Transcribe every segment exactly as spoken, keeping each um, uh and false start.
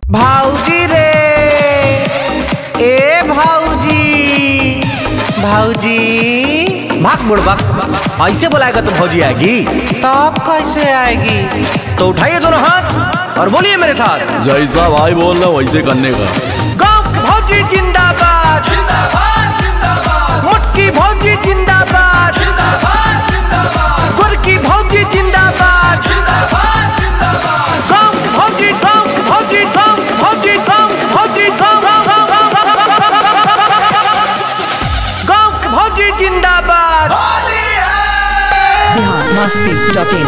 भाऊजी रे ए भाऊजी भाऊजी भाग बुड़बक ऐसे बुलाएगा तो भाऊजी आएगी तब कैसे आएगी। तो उठाइए दोनों हाथ और बोलिए मेरे साथ जैसा भाई बोल रहा वैसे करने का। गाँव की भाऊजी जिंदाबाद जिंदाबाद जिंदाबाद, मुटकी भाऊजी जिंदाबाद जिंदाबाद जिंदाबाद, गुर की भाऊजी जिंदाबाद जिंदाबाद जिंदाबाद, गाँव की भाऊजी गाँव की भाऊजी गाँव की भाऊजी गाँव की भाऊजी गाँव गाँव की भाऊजी जिंदाबाद। Bihar Masti dot in.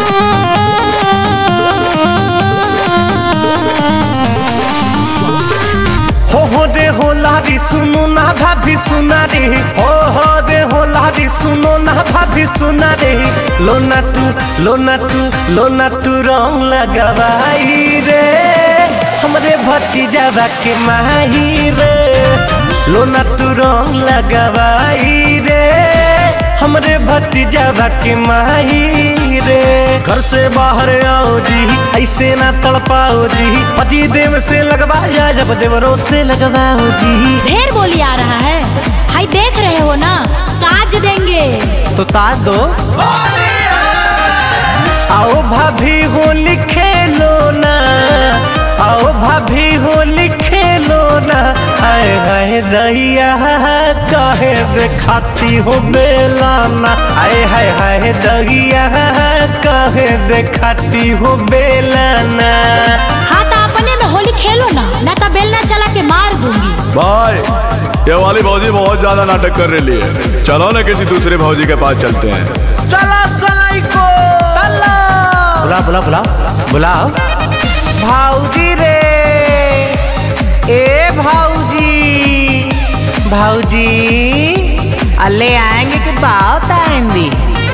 हो हो रे हो लारी सुनो ना भाभी सुना रे, हो हो रे हो लारी सुनो ना भाभी सुना रे, लोना तू लोना तू लोना तू रंग लगवाई रे हमरे भतीजावा के माही रे, लोना तू रंग लगवाई रे हमरे भतीजावा के माही रे। घर से बाहर आओ जी ऐसे ना तड़पाओ जी, पति देव से लगवाया जब देवरों से लगवाओ जी। ढेर बोली आ रहा है, हाय देख रहे हो ना साज देंगे तो ताज दो। आओ भाभी होली खेलो ना, आओ भाभी होली खेलो ना, हाय हाय दैया काहे दिखाती हो बेलाना, हाय हाय हाय दैया काहे दिखाती हो बेलाना। हाँ तो अपने में होली खेलो ना, ना तो बेलना चला के मार दूंगी। भाई ये वाली भौजी बहुत ज्यादा नाटक कर रही है, चलो ना किसी दूसरे भौजी के पास चलते हैं। चला सलाई को बुला बुला बुला बुलाओ भाऊजी रे ए भाऊजी भाऊजी अल्ले आएंगे कि बात आएंगी।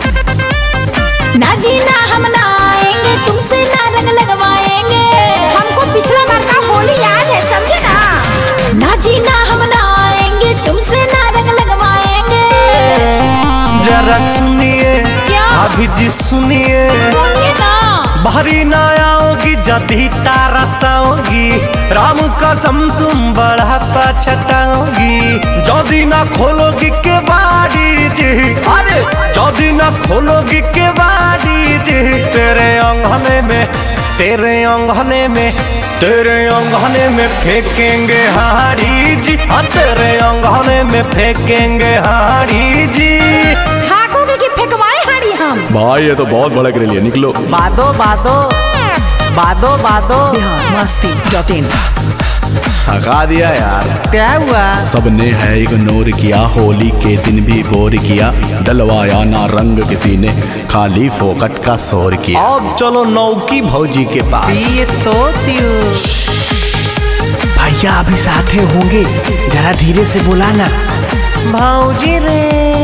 ना जी ना हम ना आएंगे, तुमसे ना रंग लगवाएंगे, हमको पिछला बार का होली याद है समझे ना। ना जी ना हम ना आएंगे, तुमसे ना रंग लगवाएंगे। जरा सुनिए अभी जी सुनिए, बोलिए ना। बाहरी ना आओगी जदी तारा साओगी, राम कसम तुम बड़ा पछताओगी। जदी ना खोलोगी के बाड़ी जी, अरे जदी ना खोलोगी के बाड़ी जी, तेरे अंगने में तेरे अंगने में तेरे अंगने में फेंकेंगे हाड़ी जी, हाँ तेरे अंगने में फेंकेंगे हाड़ी जी। हाकोगे कि फेंकवाए हाड़ी हम। भाई ये तो बहुत भड़क रही है, निकलो। बादो बादो बादो बादो बिहार मस्ती डॉट इन। हका दिया यार, क्या हुआ? सबने है इग्नोर किया, होली के दिन भी बोर किया, डलवाया ना रंग किसी ने, खाली फोकट का शोर किया। अब चलो नौकी भौजी के पास। ये तो भैया अभी साथे होंगे, जरा धीरे से बुलाना। भाऊजी रे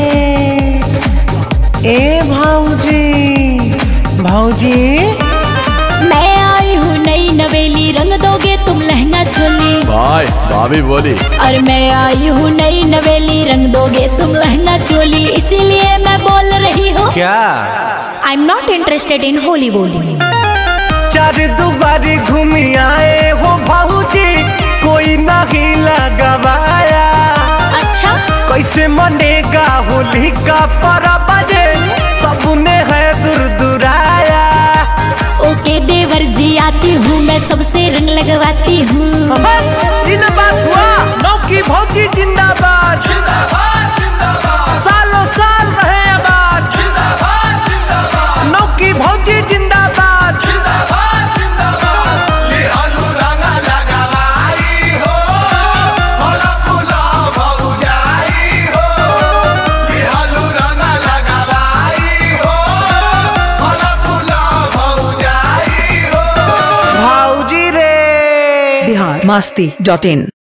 ए भाऊजी भाऊजी मैं आई हूँ नई नवेली, रंग दोगे तुम लहंगा चोली। भाई भाभी बोली और मैं आई हूँ नई नवेली, रंग दोगे तुम लहंगा चोली, इसीलिए मैं बोल रही हूँ क्या I am not interested in Holi बोली। चार दुबारी घूमी आए हो भाऊजी, कोई नहीं लगवाया। अच्छा कैसे मनेगा होली का परब जे, सबने है दूर दुराया। ओके देवर जी आती हूँ, मैं सबसे रंग लगवाती हूँ। इन बात हुआ नौकी भौजी जिंदाबाद जिंदाबाद जिंदाबाद, सालों साल रहे आबाद जिंदाबाद जिंदाबाद, नौकी भौजी जिंदाबाद जिंदाबाद जिंदाबाद। लिहालू रंगा लगावाई हो, भोला फूला भौजाई हो, लिहालू रंगा लगावाई हो, भोला फूला भौजाई हो। भाऊजी रे बिहार मस्ती डॉट इन।